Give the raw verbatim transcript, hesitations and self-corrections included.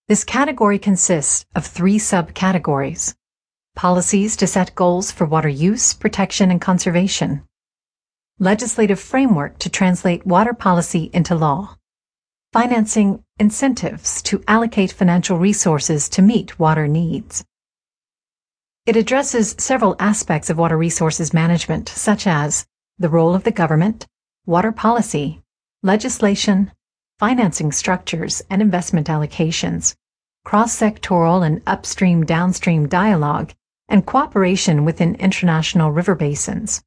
This category consists of three subcategories: policies to set goals for water use, protection, and conservation; legislative framework to translate water policy into law; financing incentives to allocate financial resources to meet water needs. It addresses several aspects of water resources management, such as the role of the government, water policy, legislation, financing structures and investment allocations, cross-sectoral and upstream-downstream dialogue, and cooperation within international river basins.